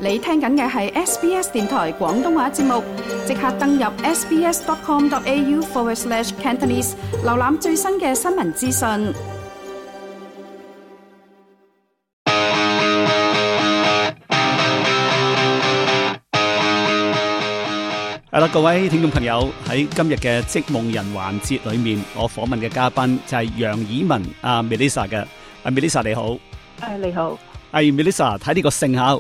你聽緊嘅係 SBS 電台廣東話節目，即刻登入 sbs.com.au/Cantonese 瀏覽最新嘅新聞資訊。 係啦，各位聽眾朋友，喺今日嘅織夢人環節裏面，我訪問嘅嘉賓就係楊以文Melissa 嘅。Melissa 你好。 你好。 Melissa 睇呢個姓考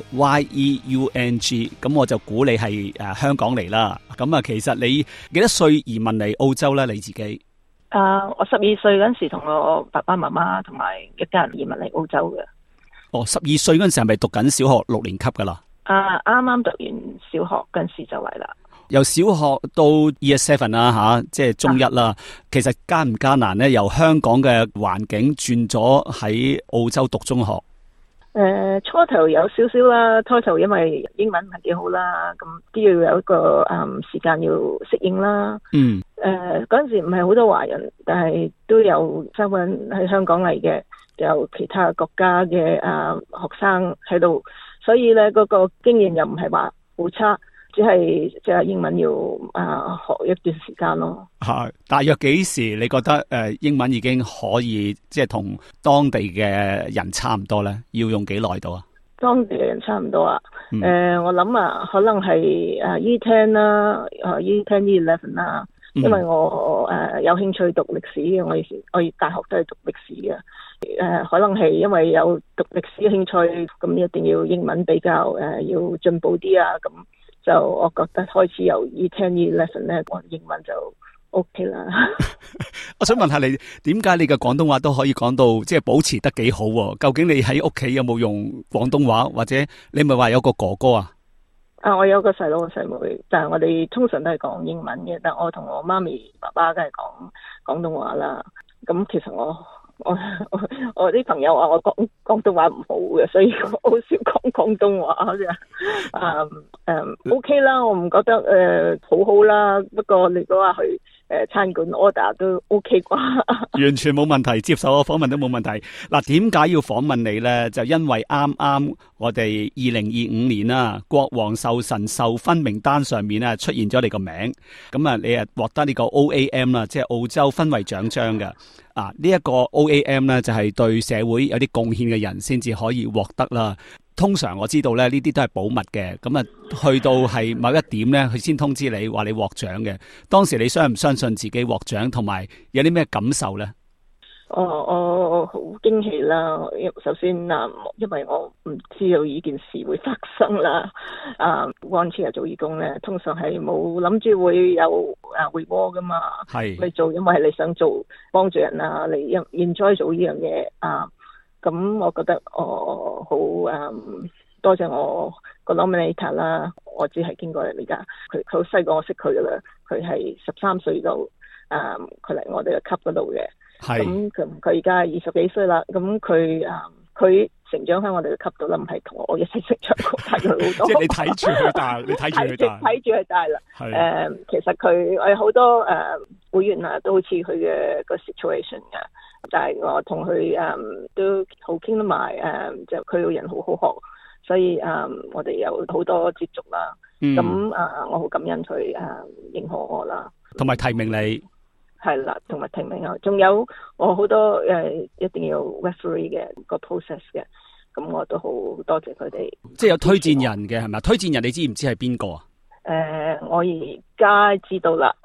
YEUNG， 咁我就估你係香港嚟啦。咁其實你幾多歲移民嚟澳洲咧？你自己？ 我12歲嗰陣時同我爸爸媽媽同埋一家人移民嚟澳洲嘅。 12歲嗰陣時係咪讀緊小學6年級噶啦？ 啱啱讀完小學嗰陣時就嚟啦。 由小學到 Year 7啦即係中一啦。其實艱唔艱難咧？由香港嘅環境轉咗喺澳洲讀中學。 初頭有少少啦，初頭因為英文唔係幾好啦，咁都要有一個時間要適應啦。嗰陣時唔係好多華人，但係都有身份喺香港嚟嘅，有其他國家嘅學生喺度，所以咧嗰個經驗又唔係話好差。只係即係英文要學一段時間咯。 大約幾時你覺得英文已經可以即係同當地嘅人差唔多咧？要用幾耐到啊？ 當地嘅人差唔多啊。我諗可能係E10 啦，E10、E11 啦。因為我有興趣讀歷史嘅，我大學都係讀歷史嘅。可能係因為有讀歷史嘅興趣，咁一定要英文比較要進步啲啊咁。就我覺得開始由 E10、E11 咧，我英文就 OK 啦。 我想問下你，點解你嘅廣東話都可以講到即係保持得幾好？究竟你喺屋企有冇用廣東話，或者你咪話有個哥哥啊？ 我有個細佬個細妹，但係我哋通常都係講英文嘅，但我同我媽咪爸爸都係講廣東話啦。咁其實我啲朋友話我講廣東話唔好嘅，所以我好少講廣東話啫。OK 啦，我唔覺得好好啦。不過你都話去餐館 order 都 OK 啩？ 完全冇問題，接受我訪問都冇問題。嗱，點解要訪問你咧？就因為啱啱我哋2025年啦，國王壽辰授勳名單上面啊出現咗你個名，咁你獲得呢個 OAM 啦，即係澳洲勳位獎章嘅。呢一個 OAM 咧就係對社會有啲貢獻嘅人先至可以獲得啦。通常我知道咧呢啲都係保密嘅，咁去到係某一點咧，佢先通知你話你獲獎嘅。當時你相唔相信自己獲獎，同埋有啲咩感受咧？ 我好驚喜啦！首先因為我唔知道呢件事會發生啦。volunteer 做義工咧，通常係冇諗住會有reward 噶嘛。係你做，因為你想做幫助人啊，你 enjoy 做呢樣嘢啊。咁我覺得我好多謝我個 nominator 啦。我只係經過人哋㗎，佢好細個，我識佢噶啦。佢係13歲度，佢嚟我哋嘅級嗰度嘅。咁佢而家20幾歲啦。咁佢成長喺我哋嘅級度啦，唔係同我一齊成長過，大佢好多。即係你睇住佢大，你睇住佢大，睇住佢大啦。其實佢我有好多會員啊，都好似佢嘅個 situation 嘅。但係我同佢都好傾得埋，就佢個人好好學，所以我哋有好多接觸啦。咁我好感恩佢認可我啦，同埋提名你。係啦，同埋提名我，仲有我好多一定要 referee 嘅個 process 嘅，咁我都好多謝佢哋。即係有推薦人嘅係咪？推薦人你知唔知係邊個啊？我而家知道啦。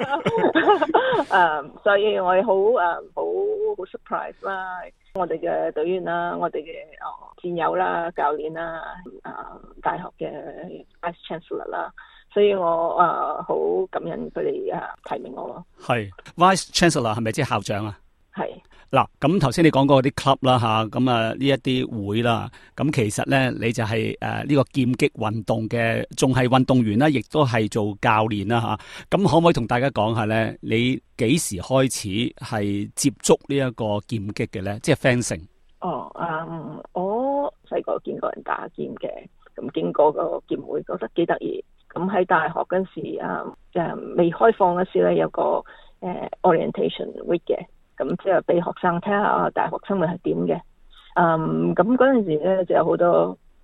所以我好 surprise 啦，我哋嘅隊員啦，我哋嘅戰友啦、教練啦、大學嘅 Vice Chancellor 啦。所以我好感恩佢哋提名我咯。係 Vice Chancellor 係咪即係校長啊？係。嗱，咁頭先你講過啲 club 啦吓，咁呢一啲會啦，咁其實咧你就係呢個劍擊運動嘅，仲係運動員啦，亦都係做教練啦吓。咁可唔可以同大家講下咧？你幾時開始係接觸呢一個劍擊嘅咧？即係 fencing。我細個見過人打劍嘅，咁經過個劍會覺得幾得意。咁喺大學嗰陣時未開放嗰時咧，有個orientation week 嘅，咁即係俾學生睇下大學生活係點嘅。咁嗰陣時咧就有好多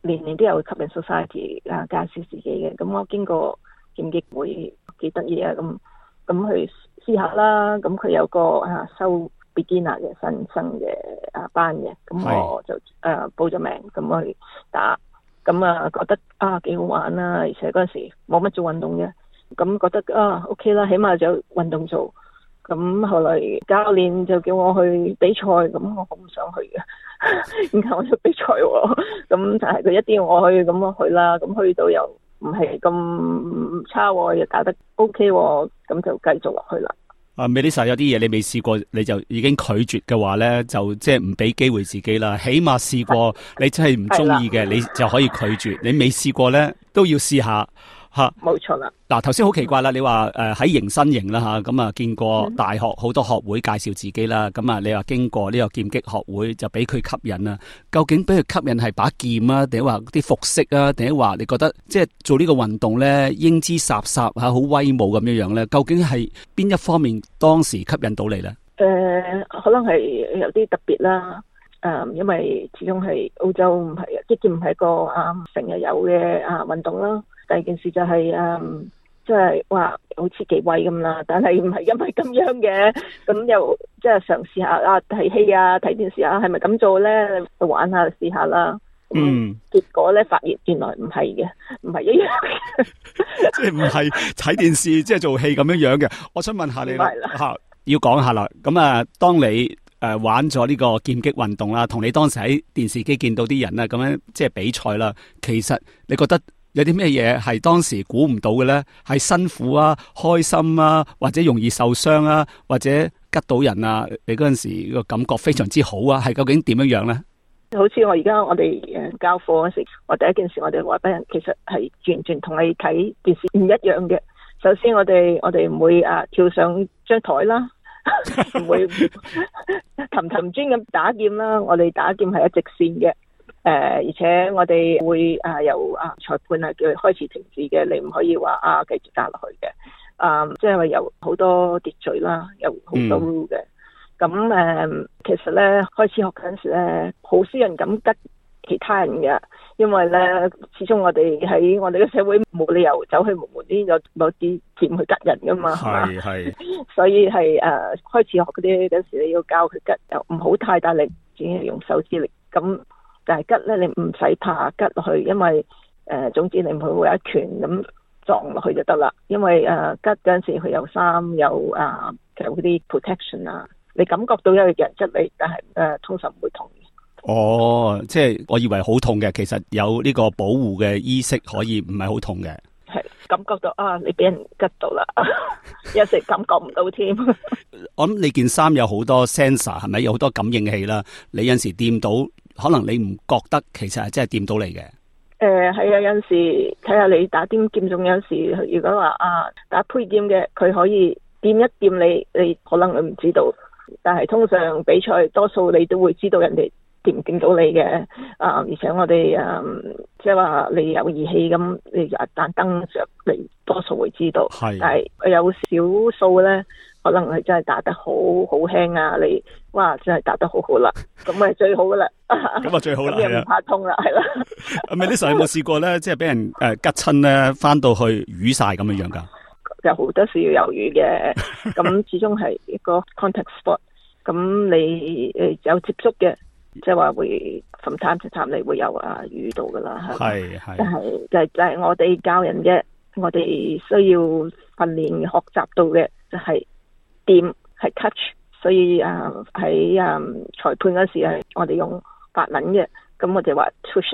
年年都有吸引 society 介紹自己嘅。咁我經過劍擊會幾得意啊，咁去試下啦。咁佢有個收 beginner 嘅新生嘅班嘅，咁我就報咗名咁去打。咁覺得幾好玩啦，而且嗰陣時冇乜做運動嘅，咁覺得OK 啦，起碼就有運動做。咁後來教練就叫我去比賽，咁我好唔想去嘅，然後我就比賽喎。咁但係佢一定要我去，咁我去啦。咁去到又唔係咁差喎，又打得 OK 喎，咁就繼續落去啦。 Melissa 有啲嘢你未試過，你就已經拒絕嘅話咧，就即係唔俾機會自己啦。起碼試過，你真係唔中意嘅，你就可以拒絕。你未試過咧，都要試下。 冇錯啦。 嗱，頭先好奇怪啦，你話喺迎新營啦吓，咁見過大學好多學會介紹自己啦，咁你話經過呢個劍擊學會就俾佢吸引啦。究竟俾佢吸引係把劍啊，定係話啲服飾啊，定係話你覺得即係做呢個運動咧英姿颯颯好威武咁樣樣咧？究竟係邊一方面當時吸引到你咧？ 可能係有啲特別啦。因為始終係澳洲唔係擊劍唔係一個成日有嘅運動啦。第二件事就係即係話好似幾威咁啦，但係唔係因為咁樣嘅，咁又即係嘗試下睇戲睇電視係咪咁做咧？去玩下試下啦。結果咧發現原來唔係嘅，唔係一樣嘅， 即係唔係睇電視即係做戲咁樣樣嘅。我想問下你啦，要講下啦。咁當你玩咗呢個劍擊運動啦，同你當時喺電視機見到啲人啦，咁樣即係比賽啦。其實你覺得有啲咩嘢係當時估唔到嘅咧？係辛苦啊、開心啊，或者容易受傷啊，或者吉到人啊？你嗰陣時個感覺非常之好啊，係究竟點樣樣咧？ 好似我哋教課嗰時，我第一件事我哋話俾人，其實係完全同你睇電視唔一樣嘅。首先我哋唔會跳上張台啦。唔會氹氹轉咁打劍啦，我哋打劍係一直線嘅，而且我哋會由裁判叫佢開始停止嘅，你唔可以話繼續打落去嘅，即係話有好多秩序啦，有好多 rule 嘅。咁其實咧開始學嗰陣時咧，好少人敢吉其他人嘅，因為咧始終我哋喺我哋嘅社會冇理由走去無端端攞啲劍去吉人噶嘛，係，所以係開始學嗰啲嗰時你要教佢吉，又唔好太大力，只係用手指力。咁但係吉咧你唔使怕吉落去，因為總之你唔會有一拳咁撞落去就得啦。因為吉嗰陣時佢有衫有嗰啲 protection 你感覺到有人吉你，但係通常唔會痛。 即係我以為好痛嘅，其實有呢個保護嘅衣飾可以唔係好痛嘅。 係感覺到你俾人吉到啦，有時感覺唔到添。 我諗你件衫有好多 sensor 係咪？有好多感應器啦，你有陣時掂到，可能你唔覺得，其實係真係掂到你嘅。 係有陣時睇下你打啲劍種，有陣時如果話打配劍嘅，佢可以掂一掂你可能你唔知道，但係通常比賽多數你都會知道人哋掂唔掂到你嘅，而且我哋即係話你有儀器咁，你就盞燈着，你多數會知道。係，但係有少數咧，可能係真係打得好輕你哇真係打得好好啦，咁咪最好噶啦。咁最好啦，咁又唔怕痛啦，係啦。 Melissa 有冇試過咧，即係俾人吉親咧，翻到去瘀晒咁樣樣噶？ 有好多時要有瘀嘅，咁始終係一個 contact sport， 咁你有接觸嘅。即係話會 from time to time 你會有遇到噶啦，係，但係就係我哋教人嘅，我哋需要訓練學習到嘅就係掂係 touch， 所以喺裁判嗰時係我哋用法文嘅，咁我哋話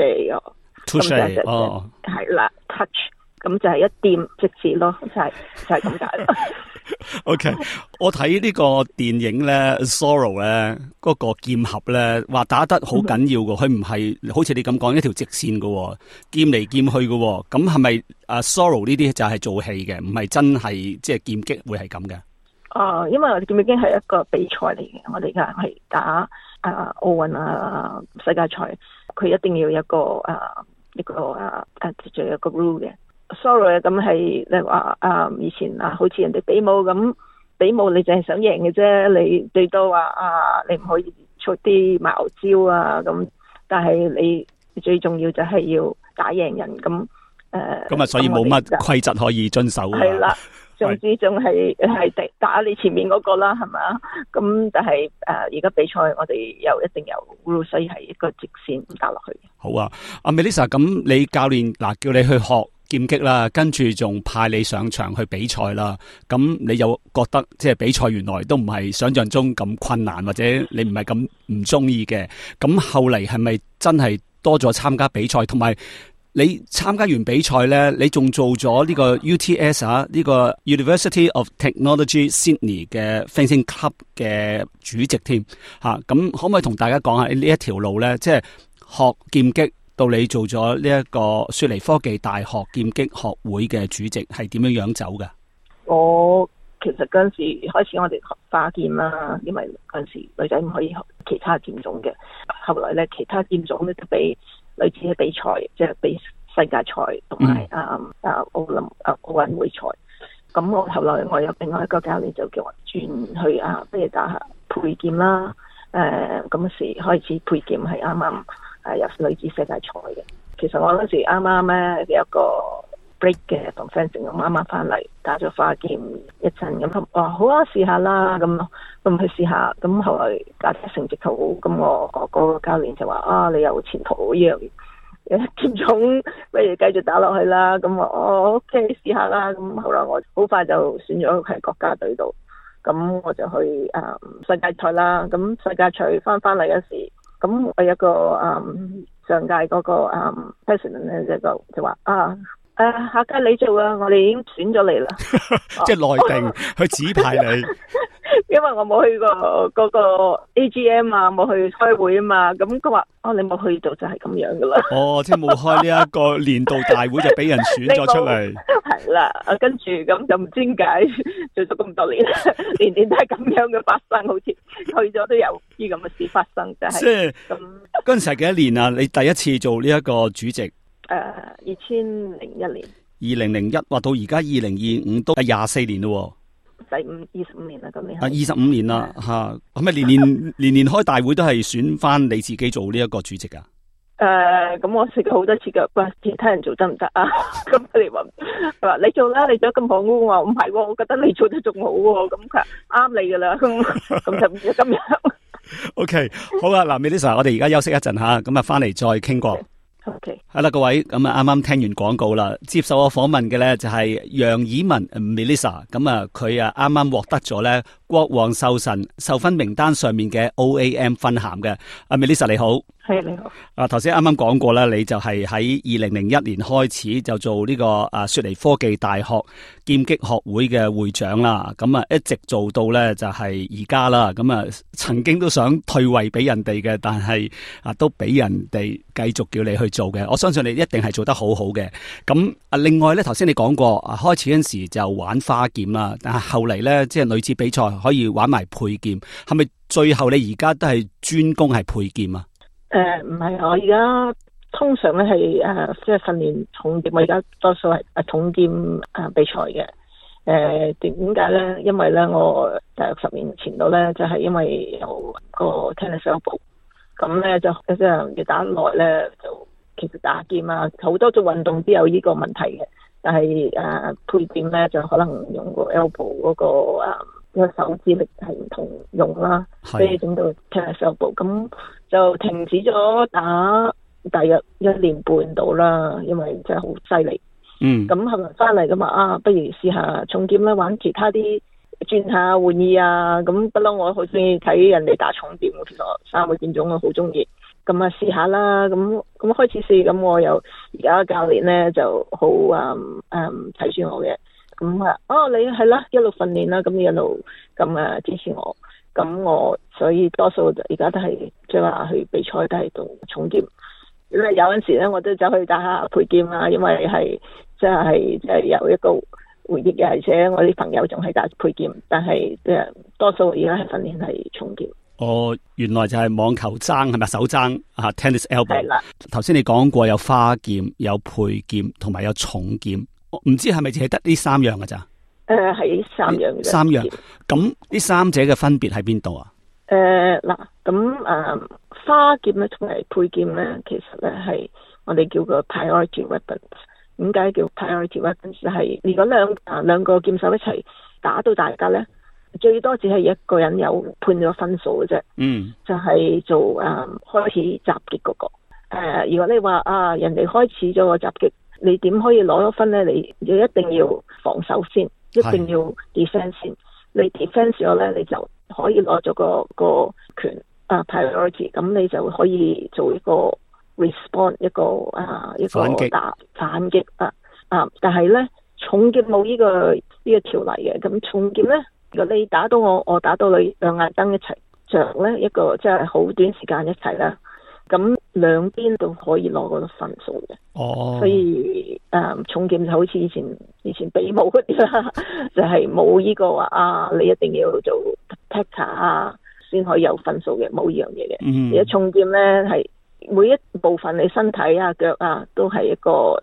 touch 係啦 touch， 咁就係一掂即止咯，就係咁解啦。 OK， 我睇呢個電影咧 Zorro 咧，嗰個劍俠咧，話打得好緊要㗎，佢唔係好似你咁講一條直線㗎，劍嚟劍去㗎，咁係咪Zorro 呢啲就係做戲嘅，唔係真係即係劍擊會係咁嘅？ 因為我哋劍擊已經係一個比賽嚟嘅，我哋而家係打奧運世界賽，佢一定要有一個一個 rule 嘅。Sorry， 咁係你話以前好似人哋比武咁，比武你淨係想贏嘅啫，你最多話你唔可以出啲茅招咁，但係你最重要就係要打贏人咁。 咁啊，所以冇乜規則可以遵守。 係啦，總之仲係打你前面嗰個啦，係咪啊？咁但係而家比賽我哋又一定有 rule， 所以係一個直線打落去。 好啊，阿 Melissa， 咁你教練叫你去學劍擊啦，跟住仲派你上場去比賽啦。咁你又覺得即係比賽原來都唔係想象中咁困難，或者你唔係咁唔中意嘅？咁後嚟係咪真係多咗參加比賽，同埋？你參加完比賽咧，你仲做咗呢個 UTS 呢個 University of Technology Sydney 嘅 Fencing Club 嘅主席添吓，咁可唔可以同大家講下呢一條路咧？即係學劍擊到你做咗呢一個雪梨科技大學劍擊學會嘅主席，係點樣樣走嘅？ 我其實嗰陣時開始我哋學花劍啦，因為嗰陣時女仔唔可以學其他劍種嘅，後來咧其他劍種咧都俾類似嘅比賽，即係比世界賽同埋奧運會賽。咁我後來我有另外一個教練就叫我轉去不如打下佩劍啦。咁時開始佩劍係啱啱有女子世界賽嘅。其實我嗰時啱啱咧有一個 break 嘅同 fencing， 我啱啱翻嚟打咗花劍一陣，咁話好啊，試下啦，咁去試下。咁後來打得成績好，咁我嗰個教練就話你有前途呢樣劍種，不如繼續打落去啦。咁我OK 試下啦。咁後來我好快就選咗喺國家隊度，咁我就去世界賽啦。咁世界賽翻嚟嗰時，咁我有一個上屆嗰個president 咧就話下屆你做啊，我哋已經選咗你啦。 即係內定去指派你。 因為我冇去過嗰個 AGM 啊，冇去開會啊嘛，咁佢話你冇去到就係咁樣噶啦。即係冇開呢一個年度大會就俾人選咗出嚟。 係啦，跟住咁就唔知點解做咗咁多年，年年都係咁樣嘅發生，好似去咗都有啲咁嘅事發生，就係。即係咁嗰陣時係幾多年啊？你第一次做呢一個主席 ？2001年。 2001，話到而家2025都係24年咯。 25年啦，咁你 25年啦吓，咁咪年年開大會都係選翻你自己做呢一個主席啊？ 咁我試過好多次噶，喂，其他人做得唔得啊？咁佢話你做啦，你做得咁好，我話唔係，我覺得你做得仲好喎。咁佢啱你噶啦，咁就唔知咁樣。 OK， 好啊，嗱 ，Melissa， 我哋而家休息一陣吓，咁啊翻嚟再傾過。 OK， 係啦，各位，咁啊，啱啱聽完廣告啦，接受我訪問嘅咧就係楊以文 Melissa， 咁啊，佢啊啱啱獲得咗咧國王壽臣授勳名單上面嘅 OAM 勳銜嘅。阿 Melissa 你好。 係你好。 頭先啱啱講過啦，你就係喺2001年開始就做呢個雪梨科技大學劍擊學會嘅會長啦，咁啊一直做到咧就係而家啦，咁啊曾經都想退位俾人哋嘅，但係都俾人哋繼續叫你去做嘅。我相信你一定係做得好好嘅。咁另外咧，頭先你講過開始嗰陣時就玩花劍啦，但係後嚟咧即係女子比賽可以玩埋佩劍，係咪最後你而家都係專攻係佩劍啊？ 唔係，我而家通常咧係即係訓練重劍，我而家多數係重劍比賽嘅。點解咧？因為咧我大約10年前度咧就係因為有個 tennis elbow，咁咧就即係要打耐咧，就其實打劍啊好多種運動都有呢個問題嘅，但係佩劍咧就可能用個 elbow 嗰個手指力係唔同用啦，所以整到 tennis elbow，咁就停止咗打大約1年半到啦，因為真係好犀利。咁後來翻嚟咁不如試下重劍啦，玩其他啲轉下玩意啊，咁不嬲我好中意睇人哋打重劍，其實3個劍種我好中意，咁試下啦，咁開始試，咁我又而家教練咧就好睇住我嘅。咁你係啦，一路訓練啦，咁一路咁支持我，咁我所以多數而家都係即係話去比賽都係做重劍。因為有陣時咧，我都走去打下佩劍啊，因為係即係有一個回憶嘅，而且我啲朋友仲係打佩劍，但係多數而家係訓練係重劍。 原來就係網球爭係咪手爭tennis elbow？ 係啦。頭先你講過有花劍、有佩劍同埋有重劍。唔知係咪淨係得呢3樣㗎咋？ 係3樣嘅。 3樣。咁呢3者嘅分別喺邊度啊？ 嗱，咁花劍咧同埋佩劍咧，其實咧係我哋叫個 priority weapons。點解叫 priority weapons？ 就係如果兩個劍手一齊打到大家咧，最多只係一個人有判咗分數嘅啫。就係做開始襲擊嗰個。如果你話人哋開始咗個襲擊，你點可以攞咗分咧？你一定要防守先，一定要 defense 先。你 defense 咗咧，你就可以攞咗個權priority， 咁你就可以做一個 respond 一個反擊但係咧重劍冇呢個條例嘅。咁重劍咧，如果你打到我打到你，兩眼燈一齊着咧，一個即係好短時間一齊啦，咁兩邊都可以攞嗰個分數嘅。所以重劍就好似以前比武嗰啲啦，就係冇呢個話你一定要做 attacker 先可以有分數嘅，冇呢樣嘢嘅。而家重劍咧係每一部分你身體腳都係一個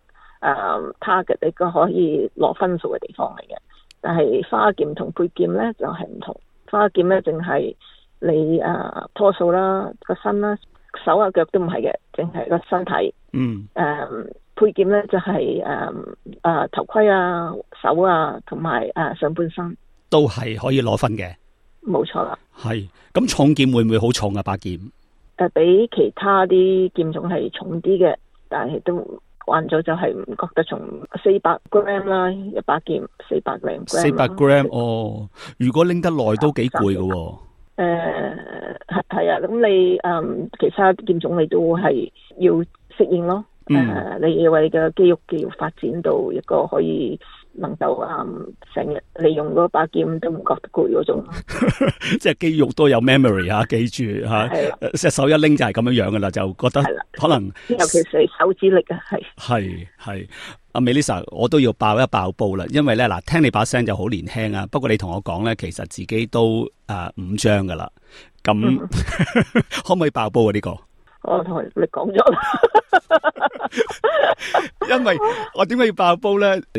target， 你個可以攞分數嘅地方嚟嘅。但係花劍同佩劍咧就係唔同，花劍咧淨係你拖數啦，個身啦，手腳都唔係嘅，淨係個身體。佩劍咧就係頭盔手同埋上半身都係可以攞分嘅。 冇錯啦。 係咁重劍會唔會好重啊？把劍比其他啲劍種係重啲嘅，但係都慣咗就係唔覺得重。400 gram 啦，一把劍400 gram。 400 gram 如果拎得耐都幾攰㗎。 係啊，咁你其他劍種你都係要適應咯。你要為你嘅肌肉發展到一個可以能夠成日利用嗰把劍都唔覺得攰嗰種。 即係肌肉都有 memory 記住隻手一拎就係咁樣噶啦，就覺得可能尤其是手指力係。阿 Melissa， 我都要爆一爆煲啦，因為咧聽你把聲就好年輕啊，不過你同我講咧，其實自己都5張噶啦，咁可唔可以爆煲啊？呢個我同你講咗啦。 因為我點解要爆煲咧？你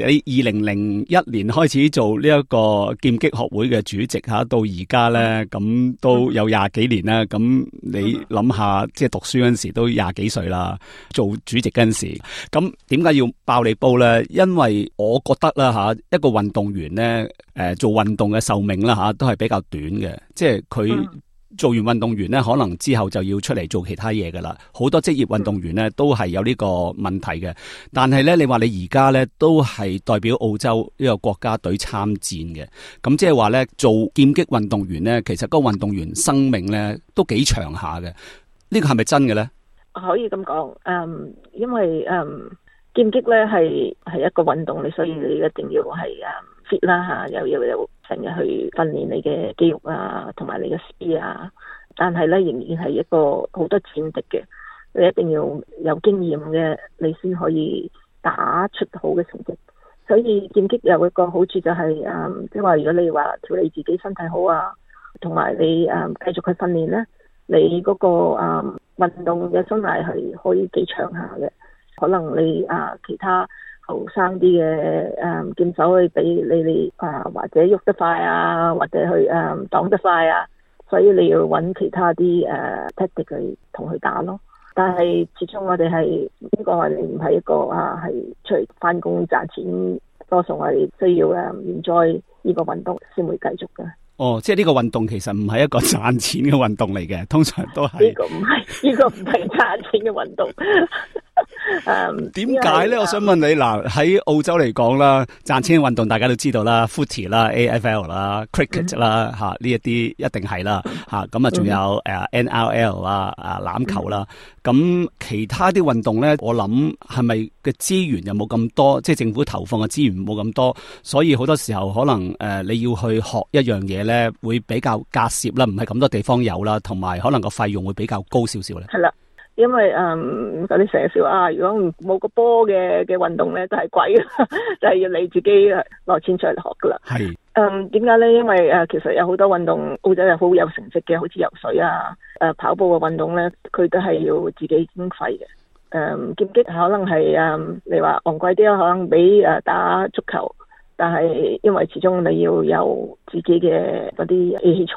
2001年開始做呢一個劍擊學會嘅主席到而家咧，咁都有20幾年啦。咁你諗下，即係讀書嗰陣時都20幾歲啦，做主席嗰陣時，咁點解要爆你煲咧？因為我覺得啦一個運動員咧，做運動嘅壽命啦都係比較短嘅，即係佢。做完運動員咧，可能之後就要出嚟做其他嘢噶啦。好多職業運動員咧都係有呢個問題嘅。但係咧，你話你而家咧都係代表澳洲呢個國家隊參戰嘅。咁即係話咧，做劍擊運動員咧，其實嗰個運動員生命咧都幾長下嘅。呢個係咪真嘅咧？可以咁講，因為劍擊咧係一個運動，你所以你一定要係fit 啦又要成日去訓練你嘅肌肉同埋你嘅 speed 但係咧仍然係一個好多戰敵嘅，你一定要有經驗嘅，你先可以打出好嘅成績。所以劍擊有一個好處就係即係話如果你話調理自己身體好同埋你繼續去訓練咧，你嗰個運動嘅生涯係可以幾長下嘅。可能你其他後生啲嘅劍手去俾你或者喐得快或者去擋得快所以你要揾其他啲tactic 去同佢打咯。但係始終我哋係呢個，我哋唔係一個係出嚟翻工賺錢，多數我哋需要enjoy呢個運動先會繼續嘅。即係呢個運動其實唔係一個賺錢嘅運動嚟嘅，通常都係呢個唔係賺錢嘅運動。點解咧？我想問你喺澳洲嚟講啦，賺錢嘅運動大家都知道啦 ，footy 啦、AFL 啦、cricket 啦呢一啲一定係啦咁仲有NRL 啦欖球啦。咁其他啲運動咧，我諗係咪嘅資源又冇咁多，即係政府投放嘅資源冇咁多，所以好多時候可能你要去學一樣嘢咧，會比較隔涉啦，唔係咁多地方有啦，同埋可能個費用會比較高少少咧。係啦。因為嗰啲成日笑如果冇個波嘅運動咧，都係貴嘅，就係要你自己攞錢出嚟學噶啦。係。點解咧？因為其實有好多運動澳洲係好有成績嘅，好似游水跑步嘅運動咧，佢都係要自己經費嘅。劍擊可能係你話昂貴啲啦，可能比打足球，但係因為始終你要有自己嘅嗰啲器材。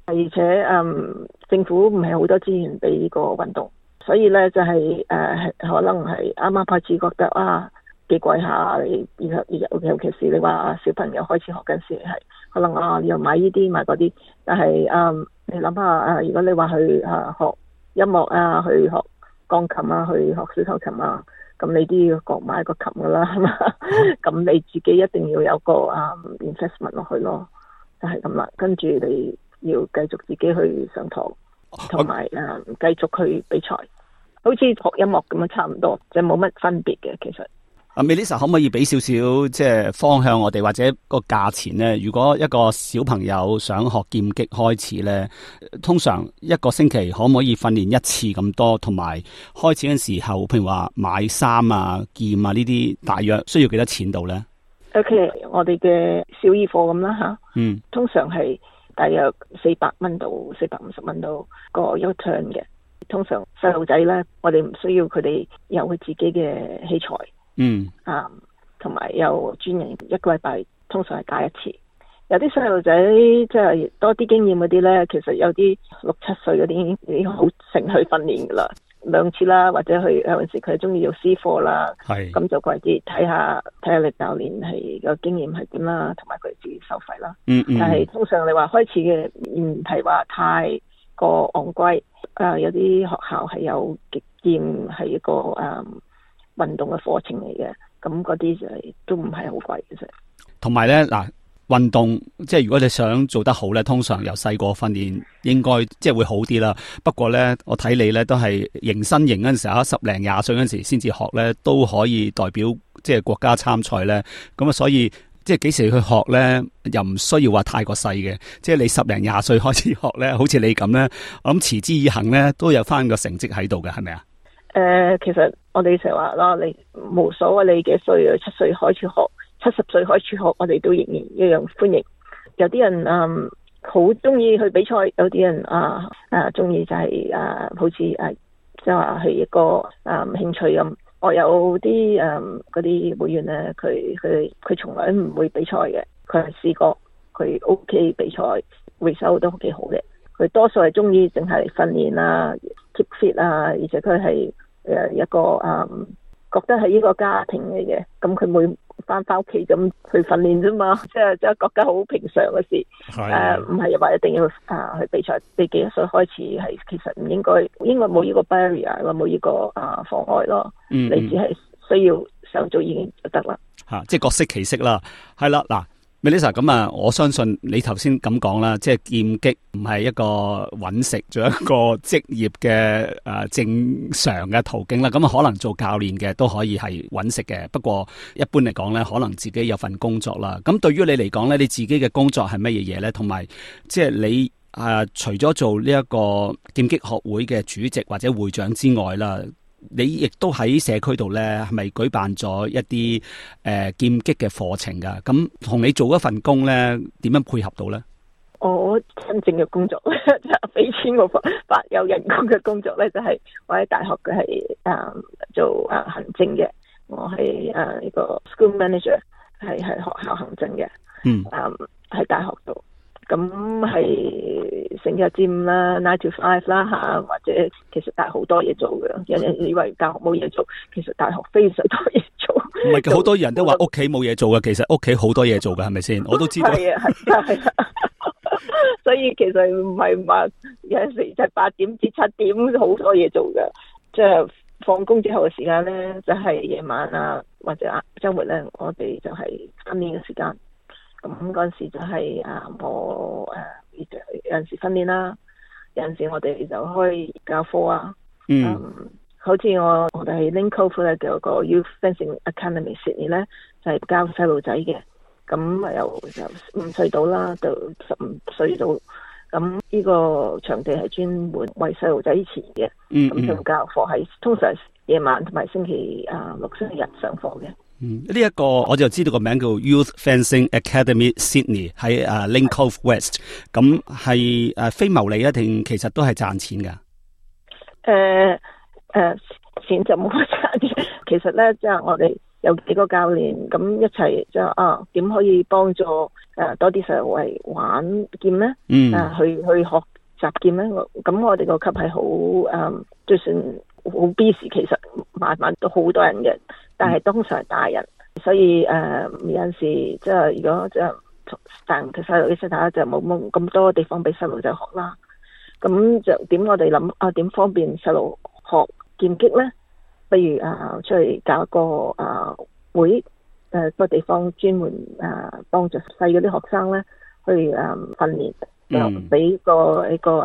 而且政府唔係好多資源俾呢個運動，所以咧就係可能係啱啱開始覺得幾貴下，尤其是你話小朋友開始學緊時係可能你又買呢啲買嗰啲，但係你諗下如果你話去學音樂去學鋼琴去學小提琴咁你都要各買個琴噶啦，係嘛？咁你自己一定要有個investment 落去咯，就係咁啦。跟住你要繼續自己去上堂，同埋繼續去比賽，好似學音樂咁樣差唔多，就冇乜分別嘅其實。 Melissa 可唔可以俾少少即係方向我哋，或者個價錢咧？如果一個小朋友想學劍擊開始咧，通常一個星期可唔可以訓練一次咁多？同埋開始嘅時候，譬如話買衫劍呢啲，大約需要幾多錢度咧 ？OK， 我哋嘅小二課咁啦吓，通常係大約400蚊到450蚊到個一個 turn 嘅。通常細路仔咧，我哋唔需要佢哋有佢自己嘅器材。同埋有專人一個禮拜通常係教一次。有啲細路仔即係多啲經驗嗰啲咧，其實有啲6、7歲嗰啲已經好成去訓練噶啦，2次啦，或者有陣時佢中意做私課啦，咁就貴啲，睇下你教練係個經驗係點啦，同埋佢自己收費啦。但係通常你話開始嘅唔係話太過昂貴，有啲學校係有極劍係一個運動嘅課程嚟嘅，咁嗰啲就都唔係好貴嘅啫。 同埋咧嗱，運動即係如果你想做得好咧，通常由細個訓練應該即係會好啲啦。不過咧，我睇你咧都係迎新營嗰陣時候，10零20歲嗰陣時先至學咧，都可以代表即係國家參賽咧。咁所以即係幾時去學咧，又唔需要話太過細嘅。即係你10零20歲開始學咧，好似你咁咧，我諗持之以恆咧，都有翻個成績喺度嘅，係咪啊？ 其實我哋成日話啦，你冇所謂你幾歲，7歲開始學，70歲開始學，我哋都仍然一樣歡迎。有啲人好中意去比賽，有啲人中意就係好似即係話係一個興趣咁。我有啲嗰啲會員咧，佢從來唔會比賽嘅，佢係試過，佢 OK 比賽，result都幾好嘅。佢多數係中意淨係訓練keep fit 而且佢係一個覺得係呢個家庭嚟嘅，咁佢每翻屋企咁去訓練啫嘛，即係覺得好平常嘅事，唔係話一定要去比賽。你幾多歲開始係其實唔應該冇呢個 barrier 咯，冇呢個妨礙咯，你只係需要想做已經就得啦。 即係各適其適啦，係啦嗱。Melissa 咁我相信你頭先咁講啦，即係劍擊唔係一個揾食，做一個職業嘅正常嘅途徑啦。咁可能做教練嘅都可以係揾食嘅，不過一般嚟講咧，可能自己有份工作啦。咁對於你嚟講咧，你自己嘅工作係乜嘢嘢咧？同埋即係你除咗做呢一個劍擊學會嘅主席或者會長之外啦，你亦都喺社區度咧，係咪舉辦咗一啲劍擊嘅課程噶？咁同你做一份工咧，點樣配合到咧？ 我真正嘅工作咧，就係俾錢我發有人工嘅工作咧，就係我喺大學嘅係做行政嘅，我係呢個 school manager， 係學校行政嘅，喺大學度。咁係成日佔啦 9 to 5啦或者其實大學好多嘢做嘅。有人以為大學冇嘢做，其實大學非常多嘢做。 唔係，好多人都話屋企冇嘢做嘅，其實屋企好多嘢做嘅，係咪先？我都知道。係啊。所以其實唔係話有陣時就8點至7點好多嘢做嘅，即係放工之後嘅時間咧，就係夜晚或者週末咧，我哋就係訓練嘅時間。咁嗰陣時就係我有陣時訓練啦，有陣時我哋就開教課好似我哋喺 Lane Cove 咧有個 Youth Fencing Academy Sydney 咧，就係教細路仔嘅，咁由5歲到啦到15歲到，咁呢個場地係專門為細路仔設嘅，咁就教課係通常夜晚同埋星期6、星期日上課嘅。 呢一個我就知道個名叫 Youth Fencing Academy Sydney 喺Lane Cove West， 咁係非牟利定其實都係賺錢噶？ 錢就冇乜賺嘅。其實咧，即係我哋有幾個教練咁一齊即係點可以幫助多啲細路係玩劍咧，去學習劍咧。咁我哋個級係好就算好 busy， 其實晚晚都好多人嘅，但係通常係大人，所以有陣時即係如果即係大人嘅細路一齊打就冇咁多地方俾細路仔學啦。咁就點我哋諗點方便細路學劍擊咧？不如出去搞一個會，個地方專門幫助細嗰啲學生咧去訓練，就俾一個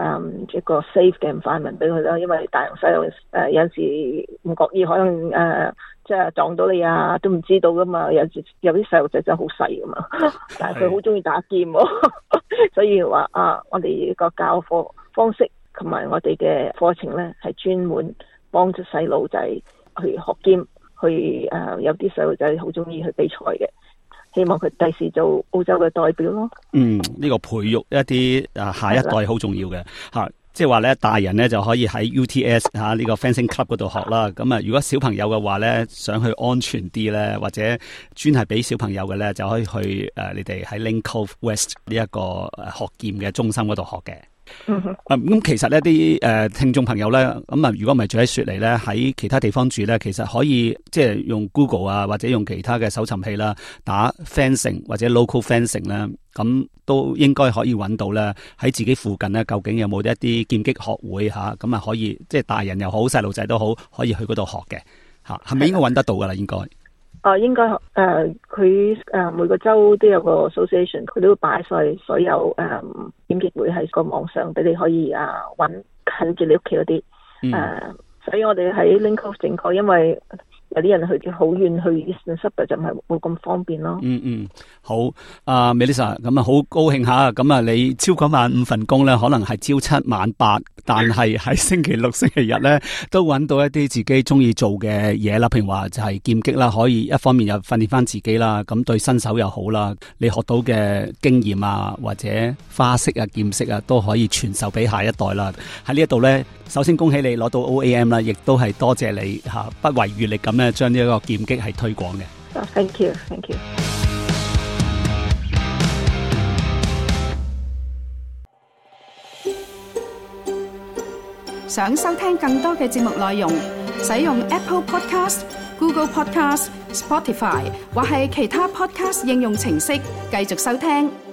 safe 嘅 environment 俾佢啦。因為大人細路有陣時唔覺意可能即係撞到你都唔知道噶嘛。有啲細路仔真係好細噶嘛，但係佢好中意打劍喎。所以話我哋個教課方式同埋我哋嘅課程咧係專門幫助細路仔去學劍，去有啲細路仔好中意去比賽嘅，希望佢第時做澳洲嘅代表咯。 呢個培育一啲下一代好重要嘅吓，即係話咧大人咧就可以喺 UTS 呢個 Fencing Club 嗰度學啦。咁如果小朋友嘅話咧想去安全啲咧，或者專係俾小朋友嘅咧，就可以去你哋喺 Lane Cove West 呢一個學劍嘅中心嗰度學嘅。咁其實呢啲聽眾朋友咧，咁如果唔係住喺雪梨咧，喺其他地方住咧，其實可以即係用 Google 或者用其他嘅搜尋器啦，打 fencing 或者 local fencing 咧，咁都應該可以揾到咧。喺自己附近咧，究竟有冇一啲劍擊學會咁可以即係大人又好，細路仔都好，可以去嗰度學嘅吓，係咪應該揾得到噶啦？應該。 應該佢每個州都有個 association， 佢都會擺晒所有劍擊會喺個網上俾你可以揾近住你屋企嗰啲。所以我哋喺 Lane Cove 整個，因為有啲人去好遠去 Eastern Suburbs 就唔係冇咁方便咯。 好，Melissa， 咁好高興下，咁你朝九晚五份工咧，可能係朝七晚八，但係喺星期六、星期日咧都揾到一啲自己中意做嘅嘢啦。譬如話就係劍擊啦，可以一方面又訓練翻自己啦，咁對新手又好啦。你學到嘅經驗或者花式劍式都可以傳授俾下一代啦。喺呢一度咧，首先恭喜你攞到 OAM 啦，亦都係多謝你不遺餘力咁咧將呢一個劍擊係推廣嘅。 Thank you。 想收聽更多嘅節目內容，使用 Apple Podcast、Google Podcast、Spotify 或係其他 Podcast 應用程式繼續收聽。